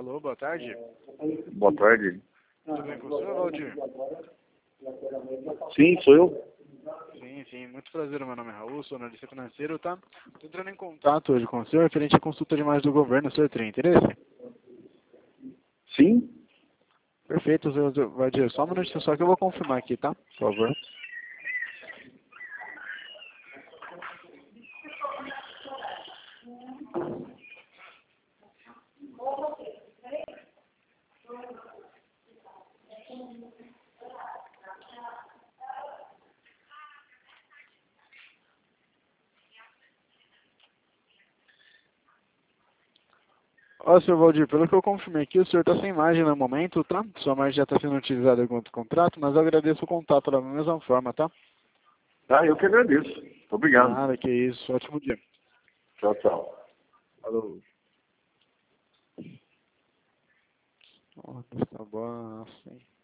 Alô, boa tarde. Boa tarde. Tudo bem com o senhor, Valdir? Sim, sou eu. Sim, muito prazer, meu nome é Raul, sou analista financeiro, tá? Estou entrando em contato hoje com o senhor referente à consulta de imagem do governo, o senhor tem interesse? Sim? Perfeito, senhor Valdir, só um minutinho só que eu vou confirmar aqui, tá? Por favor. Ó, senhor Valdir, pelo que eu confirmei aqui, o senhor está sem imagem no momento, tá? Sua imagem já está sendo utilizada em outro contrato, mas eu agradeço o contato da mesma forma, tá? Ah, eu que agradeço. Obrigado. Nada, que isso. Ótimo dia. Tchau, tchau. Falou. Ó, tá bom, assim.